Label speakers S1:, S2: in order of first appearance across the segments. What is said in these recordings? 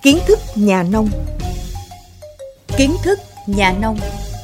S1: Kiến thức nhà nông. Kiến thức nhà nông.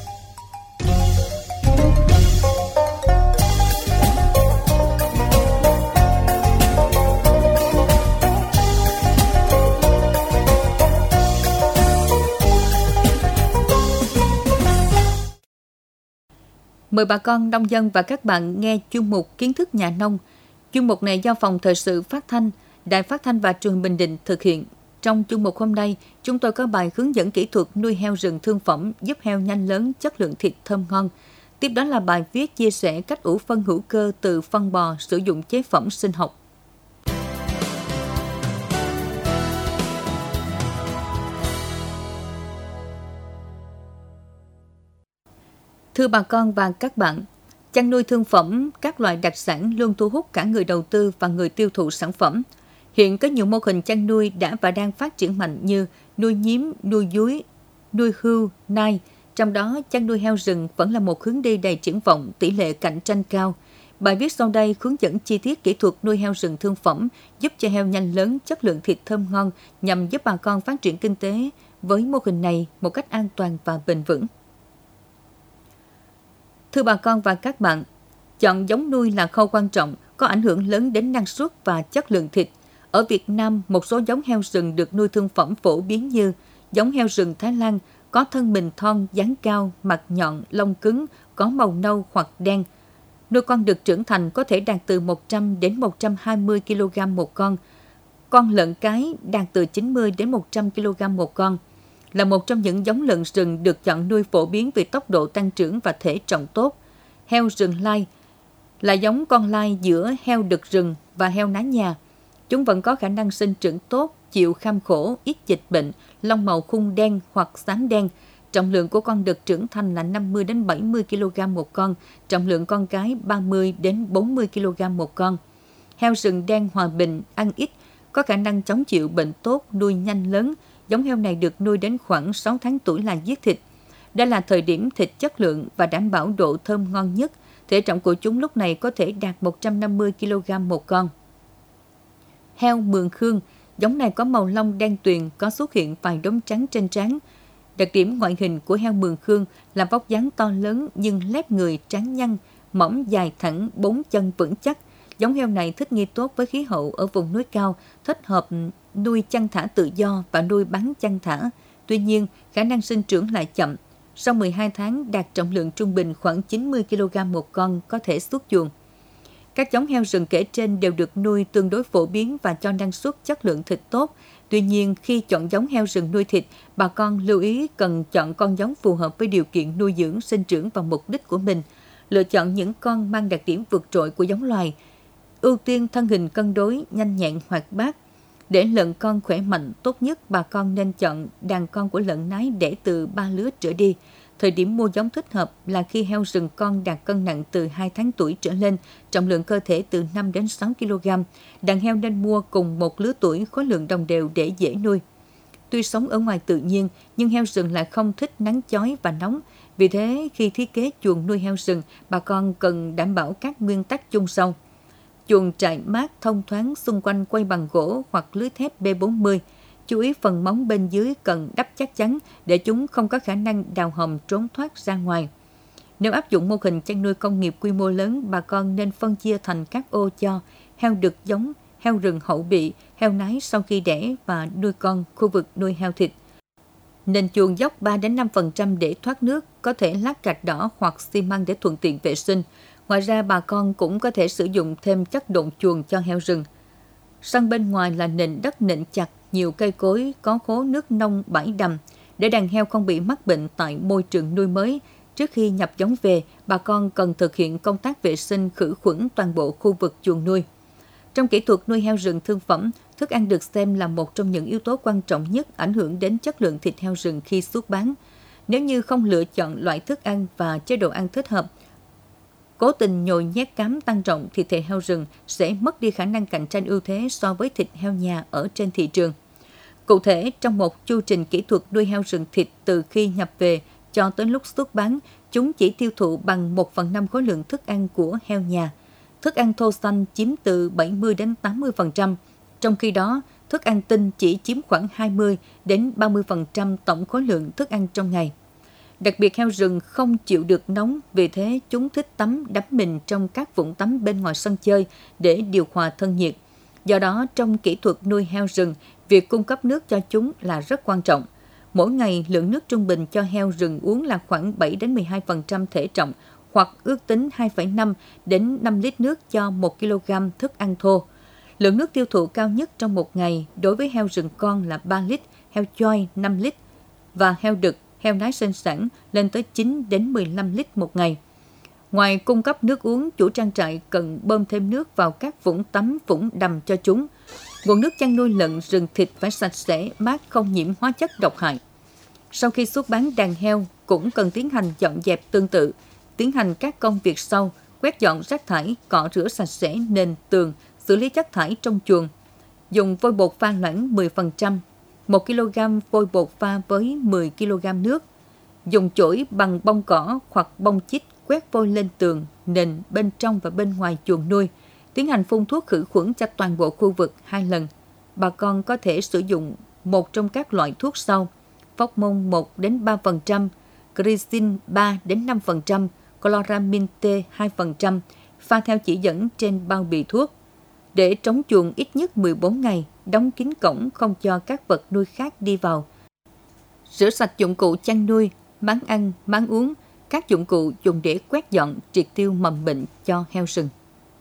S1: Mời bà con nông dân và các bạn nghe chuyên mục Kiến thức nhà nông. Chuyên mục này do Phòng Thời sự Phát thanh, Đài Phát thanh và Truyền hình Bình Định thực hiện. Trong chuyên mục hôm nay, chúng tôi có bài hướng dẫn kỹ thuật nuôi heo rừng thương phẩm giúp heo nhanh lớn, chất lượng thịt thơm ngon. Tiếp đó là bài viết chia sẻ cách ủ phân hữu cơ từ phân bò sử dụng chế phẩm sinh học. Thưa bà con và các bạn, chăn nuôi thương phẩm, các loại đặc sản luôn thu hút cả người đầu tư và người tiêu thụ sản phẩm. Hiện có nhiều mô hình chăn nuôi đã và đang phát triển mạnh như nuôi nhím, nuôi dúi, nuôi hươu, nai. Trong đó, chăn nuôi heo rừng vẫn là một hướng đi đầy triển vọng, tỷ lệ cạnh tranh cao. Bài viết sau đây hướng dẫn chi tiết kỹ thuật nuôi heo rừng thương phẩm giúp cho heo nhanh lớn, chất lượng thịt thơm ngon nhằm giúp bà con phát triển kinh tế với mô hình này một cách an toàn và bền vững. Thưa bà con và các bạn, chọn giống nuôi là khâu quan trọng, có ảnh hưởng lớn đến năng suất và chất lượng thịt. Ở Việt Nam, một số giống heo rừng được nuôi thương phẩm phổ biến như giống heo rừng Thái Lan có thân mình thon, dáng cao, mặt nhọn, lông cứng, có màu nâu hoặc đen. Nuôi con được trưởng thành có thể đạt từ 100 đến 120 kg một con. Con lợn cái đạt từ 90 đến 100 kg một con. Là một trong những giống lợn rừng được chọn nuôi phổ biến vì tốc độ tăng trưởng và thể trọng tốt. Heo rừng lai là giống con lai giữa heo đực rừng và heo nái nhà. Chúng vẫn có khả năng sinh trưởng tốt, chịu kham khổ, ít dịch bệnh, lông màu khung đen hoặc xám đen. Trọng lượng của con đực trưởng thành là 50 đến 70 kg một con, trọng lượng con cái 30 đến 40 kg một con. Heo rừng đen hòa bình, ăn ít, có khả năng chống chịu bệnh tốt, nuôi nhanh lớn. Giống heo này được nuôi đến khoảng 6 tháng tuổi là giết thịt. Đây là thời điểm thịt chất lượng và đảm bảo độ thơm ngon nhất. Thể trọng của chúng lúc này có thể đạt 150 kg một con. Heo Mường Khương, giống này có màu lông đen tuyền, có xuất hiện vài đốm trắng trên trán. Đặc điểm ngoại hình của heo Mường Khương là vóc dáng to lớn nhưng lép người trắng nhăn, mỏm dài thẳng, 4 chân vững chắc. Giống heo này thích nghi tốt với khí hậu ở vùng núi cao, thích hợp nuôi chăn thả tự do và nuôi bán chăn thả. Tuy nhiên, khả năng sinh trưởng lại chậm. Sau 12 tháng đạt trọng lượng trung bình khoảng 90 kg một con có thể xuất chuồng. Các giống heo rừng kể trên đều được nuôi tương đối phổ biến và cho năng suất chất lượng thịt tốt. Tuy nhiên, khi chọn giống heo rừng nuôi thịt, bà con lưu ý cần chọn con giống phù hợp với điều kiện nuôi dưỡng, sinh trưởng và mục đích của mình. Lựa chọn những con mang đặc điểm vượt trội của giống loài. Ưu tiên thân hình cân đối, nhanh nhẹn, hoạt bát. Để lợn con khỏe mạnh, tốt nhất bà con nên chọn đàn con của lợn nái đẻ từ 3 lứa trở đi. Thời điểm mua giống thích hợp là khi heo rừng con đạt cân nặng từ 2 tháng tuổi trở lên, trọng lượng cơ thể từ 5 đến 6 kg. Đàn heo nên mua cùng một lứa tuổi, khối lượng đồng đều để dễ nuôi. Tuy sống ở ngoài tự nhiên, nhưng heo rừng lại không thích nắng chói và nóng. Vì thế, khi thiết kế chuồng nuôi heo rừng, bà con cần đảm bảo các nguyên tắc chung sau. Chuồng trại mát thông thoáng, xung quanh quay bằng gỗ hoặc lưới thép B40. Chú ý phần móng bên dưới cần đắp chắc chắn để chúng không có khả năng đào hầm trốn thoát ra ngoài. Nếu áp dụng mô hình chăn nuôi công nghiệp quy mô lớn, bà con nên phân chia thành các ô cho heo đực giống, heo rừng hậu bị, heo nái sau khi đẻ và nuôi con, khu vực nuôi heo thịt. Nền chuồng dốc 3 đến 5% để thoát nước, có thể lát gạch đỏ hoặc xi măng để thuận tiện vệ sinh. Ngoài ra, bà con cũng có thể sử dụng thêm chất độn chuồng cho heo rừng. Sân bên ngoài là nền đất nện chặt, nhiều cây cối, có khố nước nông, bãi đầm. Để đàn heo không bị mắc bệnh tại môi trường nuôi mới, trước khi nhập giống về, bà con cần thực hiện công tác vệ sinh khử khuẩn toàn bộ khu vực chuồng nuôi. Trong kỹ thuật nuôi heo rừng thương phẩm, thức ăn được xem là một trong những yếu tố quan trọng nhất ảnh hưởng đến chất lượng thịt heo rừng khi xuất bán. Nếu như không lựa chọn loại thức ăn và chế độ ăn thích hợp, cố tình nhồi nhét cám tăng trọng thì thịt heo rừng sẽ mất đi khả năng cạnh tranh ưu thế so với thịt heo nhà ở trên thị trường. Cụ thể, trong một chu trình kỹ thuật nuôi heo rừng thịt từ khi nhập về cho tới lúc xuất bán, chúng chỉ tiêu thụ bằng 1/5 khối lượng thức ăn của heo nhà. Thức ăn thô xanh chiếm từ 70 đến 80%, trong khi đó thức ăn tinh chỉ chiếm khoảng 20 đến 30% tổng khối lượng thức ăn trong ngày. Đặc biệt heo rừng không chịu được nóng, vì thế chúng thích tắm đắm mình trong các vũng tắm bên ngoài sân chơi để điều hòa thân nhiệt. Do đó, trong kỹ thuật nuôi heo rừng, việc cung cấp nước cho chúng là rất quan trọng. Mỗi ngày, lượng nước trung bình cho heo rừng uống là khoảng 7 đến 12% thể trọng, hoặc ước tính 2,5 đến 5 lít nước cho 1 kg thức ăn thô. Lượng nước tiêu thụ cao nhất trong một ngày đối với heo rừng con là 3 lít, heo choi 5 lít và heo đực, heo nái sinh sản lên tới 9 đến 15 lít một ngày. Ngoài cung cấp nước uống, chủ trang trại cần bơm thêm nước vào các vũng tắm, vũng đầm cho chúng. Nguồn nước chăn nuôi lợn rừng thịt phải sạch sẽ, mát, không nhiễm hóa chất độc hại. Sau khi xuất bán đàn heo, cũng cần tiến hành dọn dẹp tương tự, tiến hành các công việc sau, quét dọn rác thải, cọ rửa sạch sẽ nền tường, xử lý chất thải trong chuồng. Dùng vôi bột pha loãng 10%, 1 kg vôi bột pha với 10 kg nước. Dùng chổi bằng bông cỏ hoặc bông chích quét vôi lên tường, nền bên trong và bên ngoài chuồng nuôi. Tiến hành phun thuốc khử khuẩn cho toàn bộ khu vực 2 lần. Bà con có thể sử dụng một trong các loại thuốc sau: Phóc-môn 1 đến 3%, Glycin 3 đến 5%, Chloramin T 2%, pha theo chỉ dẫn trên bao bì thuốc. Để trống chuồng ít nhất 14 ngày, đóng kín cổng không cho các vật nuôi khác đi vào. Rửa sạch dụng cụ chăn nuôi, máng ăn, máng uống, các dụng cụ dùng để quét dọn, triệt tiêu mầm bệnh cho heo rừng.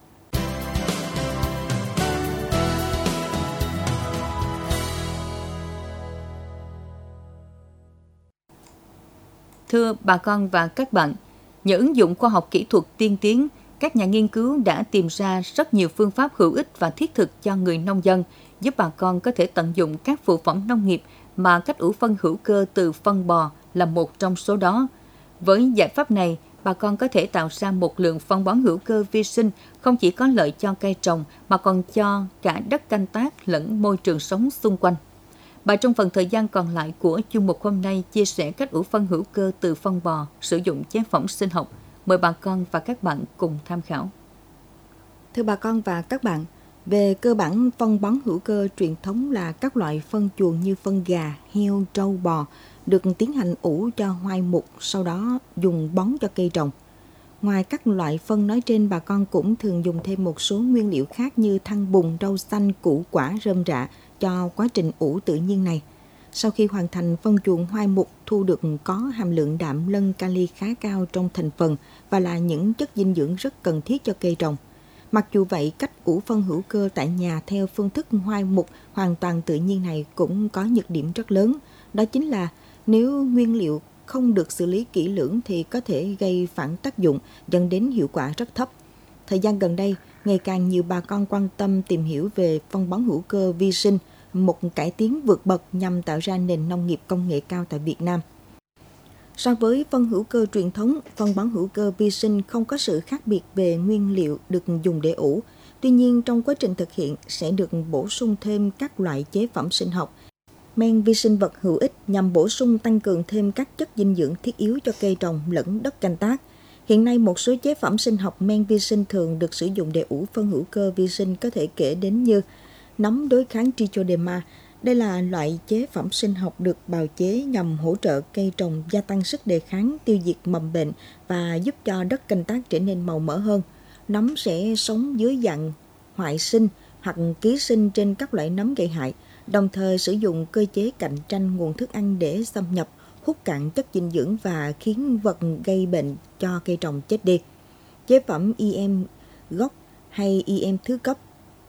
S1: Thưa bà con và các bạn, nhờ ứng dụng khoa học kỹ thuật tiên tiến, các nhà nghiên cứu đã tìm ra rất nhiều phương pháp hữu ích và thiết thực cho người nông dân, giúp bà con có thể tận dụng các phụ phẩm nông nghiệp mà cách ủ phân hữu cơ từ phân bò là một trong số đó. Với giải pháp này, bà con có thể tạo ra một lượng phân bón hữu cơ vi sinh không chỉ có lợi cho cây trồng mà còn cho cả đất canh tác lẫn môi trường sống xung quanh. Bà trong phần thời gian còn lại của chuyên mục hôm nay chia sẻ cách ủ phân hữu cơ từ phân bò sử dụng chế phẩm sinh học. Mời bà con và các bạn cùng tham khảo.
S2: Thưa bà con và các bạn, về cơ bản phân bón hữu cơ truyền thống là các loại phân chuồng như phân gà, heo, trâu, bò được tiến hành ủ cho hoai mục, sau đó dùng bón cho cây trồng. Ngoài các loại phân nói trên, bà con cũng thường dùng thêm một số nguyên liệu khác như than bùn, rau xanh, củ quả, rơm rạ cho quá trình ủ tự nhiên này. Sau khi hoàn thành, phân chuồng hoai mục thu được có hàm lượng đạm lân kali khá cao trong thành phần và là những chất dinh dưỡng rất cần thiết cho cây trồng. Mặc dù vậy, cách ủ phân hữu cơ tại nhà theo phương thức hoai mục hoàn toàn tự nhiên này cũng có nhược điểm rất lớn. Đó chính là nếu nguyên liệu không được xử lý kỹ lưỡng thì có thể gây phản tác dụng, dẫn đến hiệu quả rất thấp. Thời gian gần đây, ngày càng nhiều bà con quan tâm tìm hiểu về phân bón hữu cơ vi sinh, một cải tiến vượt bậc nhằm tạo ra nền nông nghiệp công nghệ cao tại Việt Nam. So với phân hữu cơ truyền thống, phân bón hữu cơ vi sinh không có sự khác biệt về nguyên liệu được dùng để ủ. Tuy nhiên, trong quá trình thực hiện sẽ được bổ sung thêm các loại chế phẩm sinh học, men vi sinh vật hữu ích nhằm bổ sung tăng cường thêm các chất dinh dưỡng thiết yếu cho cây trồng lẫn đất canh tác. Hiện nay, một số chế phẩm sinh học men vi sinh thường được sử dụng để ủ phân hữu cơ vi sinh có thể kể đến như nấm đối kháng Trichoderma. Đây là loại chế phẩm sinh học được bào chế nhằm hỗ trợ cây trồng gia tăng sức đề kháng, tiêu diệt mầm bệnh và giúp cho đất canh tác trở nên màu mỡ hơn. Nấm sẽ sống dưới dạng hoại sinh hoặc ký sinh trên các loại nấm gây hại, đồng thời sử dụng cơ chế cạnh tranh nguồn thức ăn để xâm nhập, hút cạn chất dinh dưỡng và khiến vật gây bệnh cho cây trồng chết đi. Chế phẩm EM gốc hay EM thứ cấp.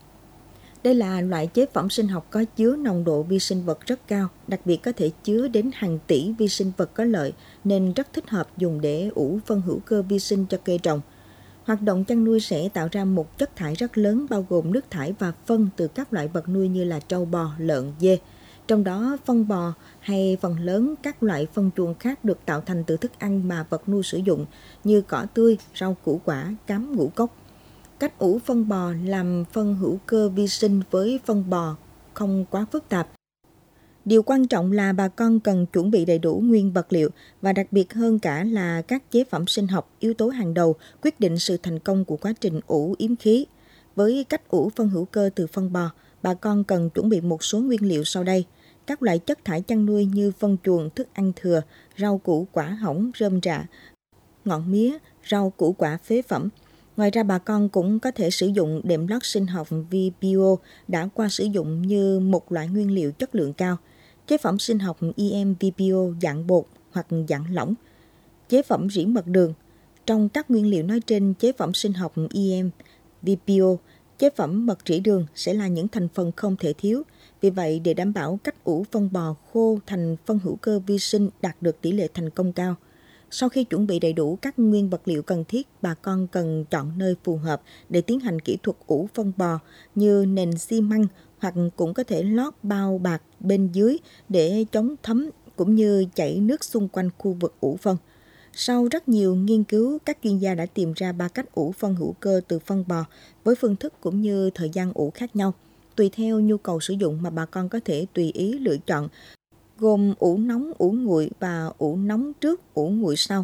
S2: Đây là loại chế phẩm sinh học có chứa nồng độ vi sinh vật rất cao, đặc biệt có thể chứa đến hàng tỷ vi sinh vật có lợi nên rất thích hợp dùng để ủ phân hữu cơ vi sinh cho cây trồng. Hoạt động chăn nuôi sẽ tạo ra một chất thải rất lớn bao gồm nước thải và phân từ các loại vật nuôi như là trâu bò, lợn, dê. Trong đó phân bò hay phần lớn các loại phân chuồng khác được tạo thành từ thức ăn mà vật nuôi sử dụng như cỏ tươi, rau củ quả, cám ngũ cốc. Cách ủ phân bò làm phân hữu cơ vi sinh với phân bò không quá phức tạp. Điều quan trọng là bà con cần chuẩn bị đầy đủ nguyên vật liệu và đặc biệt hơn cả là các chế phẩm sinh học, yếu tố hàng đầu quyết định sự thành công của quá trình ủ yếm khí. Với cách ủ phân hữu cơ từ phân bò, bà con cần chuẩn bị một số nguyên liệu sau đây. Các loại chất thải chăn nuôi như phân chuồng, thức ăn thừa, rau củ quả hỏng, rơm rạ, ngọn mía, rau củ quả phế phẩm. Ngoài ra, bà con cũng có thể sử dụng đệm lót sinh học VPO đã qua sử dụng như một loại nguyên liệu chất lượng cao. Chế phẩm sinh học EM VPO dạng bột hoặc dạng lỏng. Chế phẩm rỉ mật đường. Trong các nguyên liệu nói trên, chế phẩm sinh học EM VPO, chế phẩm mật rỉ đường sẽ là những thành phần không thể thiếu. Vì vậy, để đảm bảo cách ủ phân bò khô thành phân hữu cơ vi sinh đạt được tỷ lệ thành công cao. Sau khi chuẩn bị đầy đủ các nguyên vật liệu cần thiết, bà con cần chọn nơi phù hợp để tiến hành kỹ thuật ủ phân bò như nền xi măng, hoặc cũng có thể lót bao bạc bên dưới để chống thấm cũng như chảy nước xung quanh khu vực ủ phân. Sau rất nhiều nghiên cứu, các chuyên gia đã tìm ra 3 cách ủ phân hữu cơ từ phân bò với phương thức cũng như thời gian ủ khác nhau. Tùy theo nhu cầu sử dụng mà bà con có thể tùy ý lựa chọn, gồm ủ nóng, ủ nguội và ủ nóng trước, ủ nguội sau.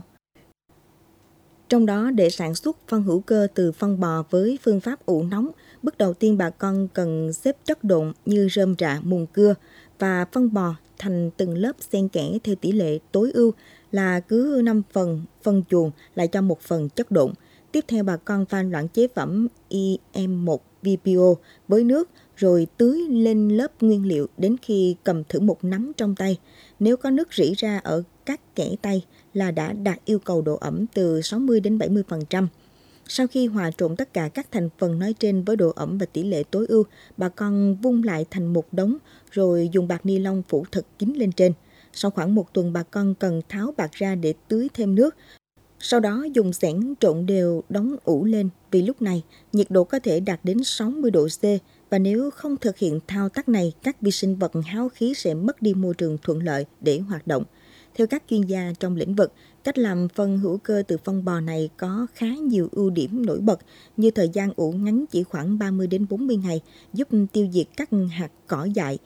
S2: Trong đó, để sản xuất phân hữu cơ từ phân bò với phương pháp ủ nóng, bước đầu tiên bà con cần xếp chất độn như rơm rạ, mùn cưa và phân bò thành từng lớp xen kẽ theo tỷ lệ tối ưu là cứ 5 phần phân chuồng lại cho 1 phần chất độn. Tiếp theo, bà con pha loãng chế phẩm EM1 VPO với nước rồi tưới lên lớp nguyên liệu đến khi cầm thử một nắm trong tay. Nếu có nước rỉ ra ở các kẽ tay là đã đạt yêu cầu độ ẩm từ 60 đến 70%. Sau khi hòa trộn tất cả các thành phần nói trên với độ ẩm và tỷ lệ tối ưu, bà con vung lại thành một đống rồi dùng bạt ni lông phủ thật kín lên trên. Sau khoảng 1 tuần, bà con cần tháo bạt ra để tưới thêm nước. Sau đó dùng xẻng trộn đều đóng ủ lên, vì lúc này nhiệt độ có thể đạt đến 60 độ C, và nếu không thực hiện thao tác này, các vi sinh vật háo khí sẽ mất đi môi trường thuận lợi để hoạt động. Theo các chuyên gia trong lĩnh vực, cách làm phân hữu cơ từ phân bò này có khá nhiều ưu điểm nổi bật như thời gian ủ ngắn chỉ khoảng 30 đến 40 ngày, giúp tiêu diệt các hạt cỏ dại,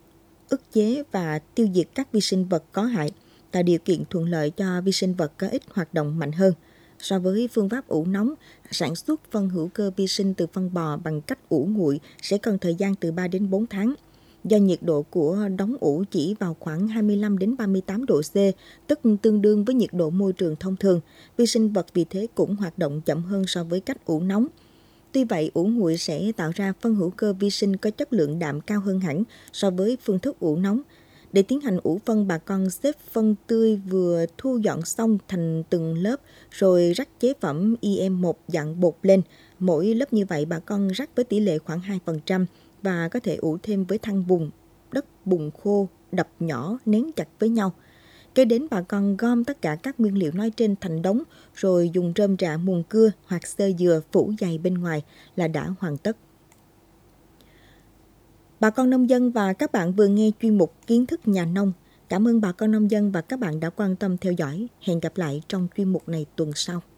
S2: ức chế và tiêu diệt các vi sinh vật có hại, tạo điều kiện thuận lợi cho vi sinh vật có ích hoạt động mạnh hơn. So với phương pháp ủ nóng, sản xuất phân hữu cơ vi sinh từ phân bò bằng cách ủ nguội sẽ cần thời gian từ 3 đến 4 tháng. Do nhiệt độ của đóng ủ chỉ vào khoảng 25 đến 38 độ C, tức tương đương với nhiệt độ môi trường thông thường, vi sinh vật vì thế cũng hoạt động chậm hơn so với cách ủ nóng. Tuy vậy, ủ nguội sẽ tạo ra phân hữu cơ vi sinh có chất lượng đạm cao hơn hẳn so với phương thức ủ nóng. Để tiến hành ủ phân, bà con xếp phân tươi vừa thu dọn xong thành từng lớp rồi rắc chế phẩm EM1 dạng bột lên. Mỗi lớp như vậy bà con rắc với tỷ lệ khoảng 2% và có thể ủ thêm với than bùn, đất bùn khô, đập nhỏ, nén chặt với nhau. Kế đến bà con gom tất cả các nguyên liệu nói trên thành đống rồi dùng rơm rạ, mùn cưa hoặc xơ dừa phủ dày bên ngoài là đã hoàn tất. Bà con nông dân và các bạn vừa nghe chuyên mục Kiến thức nhà nông. Cảm ơn bà con nông dân và các bạn đã quan tâm theo dõi. Hẹn gặp lại trong chuyên mục này tuần sau.